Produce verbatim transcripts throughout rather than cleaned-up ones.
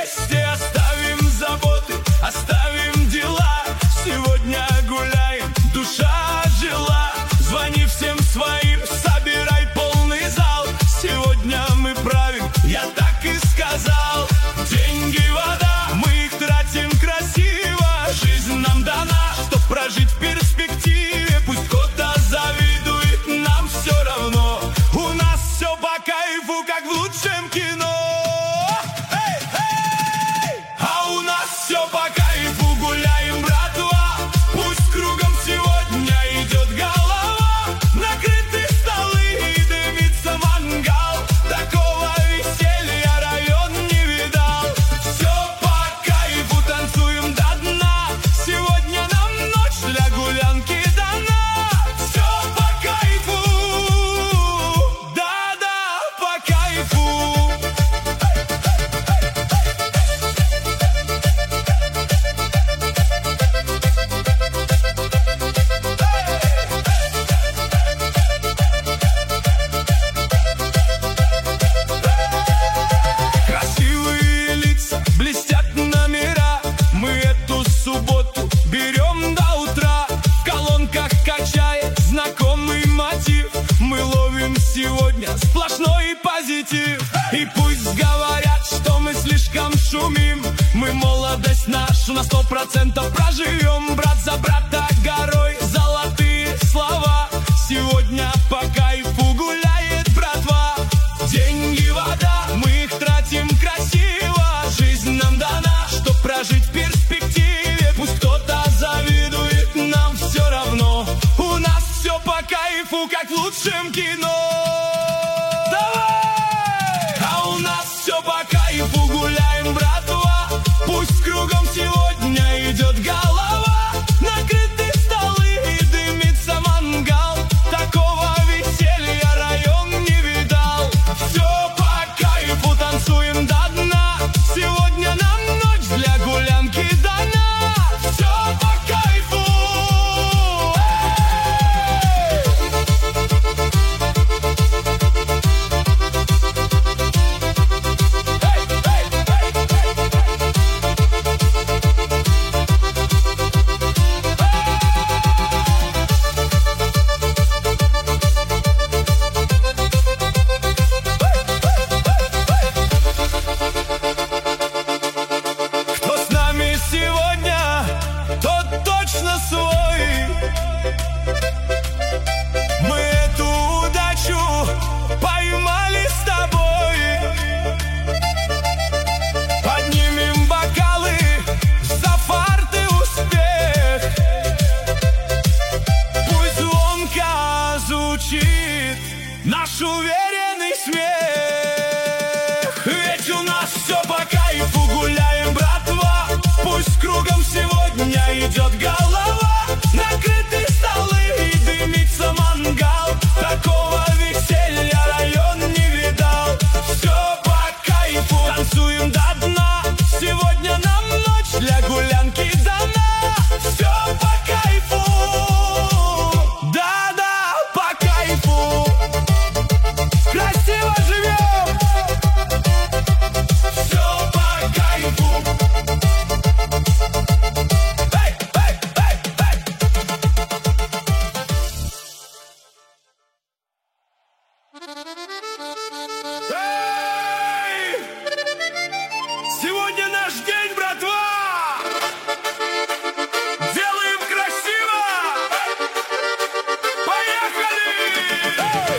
вместе. Оставим заботы, оставим дела. Сегодня гуляем, душа жила. Звони всем своим, собирай полный зал. Сегодня мы правим, я так и сказал. Деньги, вода, мы их тратим красиво. Жизнь нам дана, чтоб прожить в перспективе. Пусть кто-то завидует, нам все равно. У нас все по кайфу, как в лучшем кино. Эй, эй! А у нас все по кайфу, гуляем, братва. Пусть кругом сегодня идет голова. Накрыты столы и дымится мангал. Такого веселья район не видал. Все по кайфу, танцуем до дна. Сегодня нам ночь для гулянки дана. Все по кайфу, да-да, по кайфу. Красивые лица, блестят номера. Мы эту субботу берем до утра. В колонках качает знакомый мотив. Мы ловим сегодня сплошной позитив. И пусть говорят, что мы слишком шумим. Мы молодость нашу на сто процентов проживем. Брат за брата горой, золотые слова. Сегодня по кайфу гуляет братва. Деньги, вода, мы их тратим красиво. Жизнь нам дана, чтоб прожить в перспективе. Пусть кто-то завидует, нам все равно. У нас все по кайфу, как в лучшем кино. Давай! А у нас все по кайфу, гуляем, братва. Пусть кругом сегодня идет голова. Накрыты столы и дымится мангал. Такого веселья район не видал. Все по кайфу, танцуем до дна. Сегодня нам ночь для гулянки дана. Все по кайфу. Кто с нами сегодня, тот точно свой. Мы эту удачу поймали с тобой. Поднимем бокалы за фарт и успех. Пусть звонко звучит наш уверенный смех. Ведь у нас все по кайфу, гуляем, братва. Пусть кругом сегодня идет голова. Накрыты столы и дымится мангал. Такого веселья район не видал. Все по кайфу, танцуем до дна. Сегодня нам ночь для гулянки дана. Все по кайфу, да-да, по кайфу. Красиво живем. Все по кайфу. Эй, эй, эй, эй. Эй! Сегодня наш день, братва! Делаем красиво! Поехали! Эй!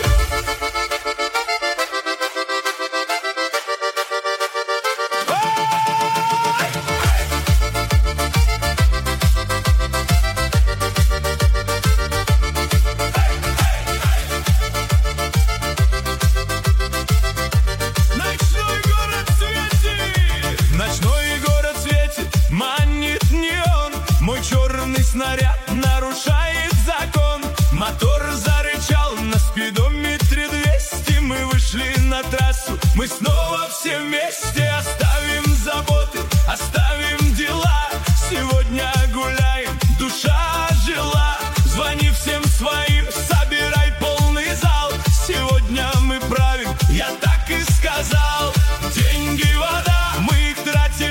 Ночной город светит, ночной город светит, манит неон. Мой черный снаряд нарушает закон. Мотор зарычал на спидометре двести. Мы вышли на трассу, мы снова все вместе. Оставим заботы, оставим дела. Сегодня гуляем, душа жила. Звони всем своим, собирай полный зал. Сегодня мы правим, я так и сказал. Деньги, вода, мы их тратим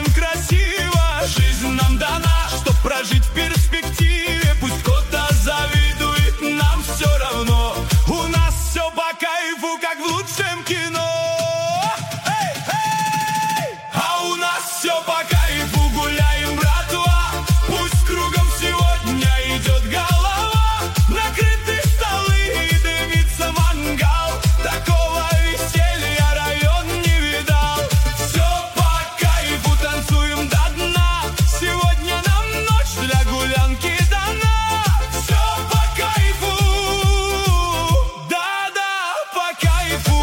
кайфу, как в лучшем кино. Эй, эй! А у нас все по кайфу, гуляем, братва. Пусть кругом сегодня идет голова. Накрыты столы и дымится мангал. Такого веселья район не видал. Все по кайфу, танцуем до дна. Сегодня нам ночь для гулянки дана. Все по кайфу, да-да, по кайфу.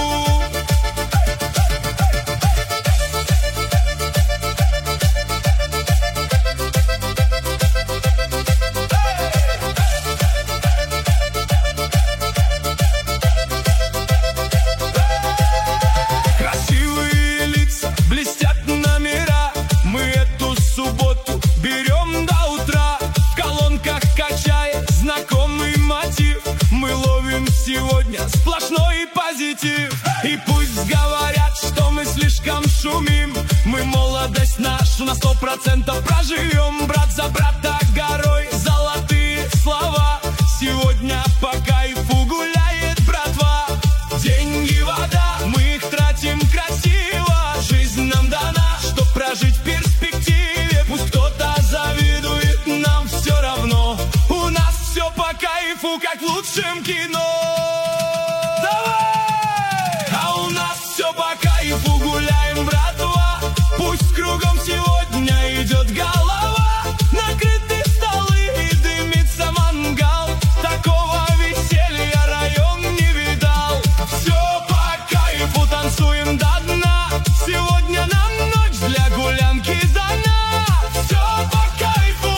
Красивые лица, блестят номера. Мы эту субботу берем до утра. В колонках качая знакомый мотив. Мы ловим сегодня сплошной позитив. И пусть говорят, что мы слишком шумим, мы молодость нашу на сто процентов проживем. Брат за брата горой, золотые слова. Сегодня по кайфу гуляет братва. Деньги, вода, мы их тратим красиво. Жизнь нам дана, чтоб прожить в перспективе. Пусть кто-то завидует, нам все равно. У нас все по кайфу, как в лучшем кино. Давай! А у нас все по кайфу, гуляем, братва. Пусть кругом сегодня идет голова. Накрыты столы и дымится мангал. Такого веселья район не видал. Все по кайфу, танцуем до дна. Сегодня нам ночь для гулянки дана. Все по кайфу.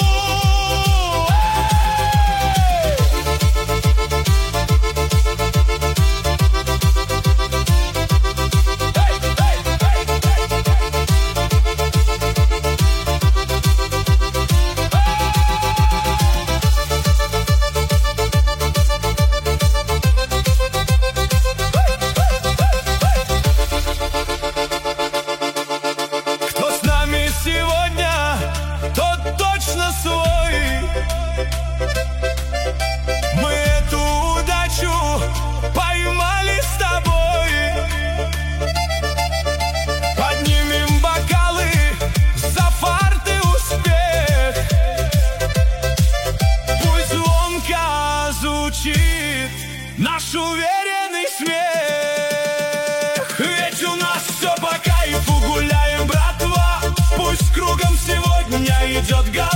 Кто с нами сегодня, тот точно свой. Мы эту удачу поймали с тобой. Поднимем бокалы за фарт и успех. Пусть звонко звучит наш уверенный смех. Ведь у нас все по кайфу, гуляем, братва. Пусть кругом сегодня идет голова.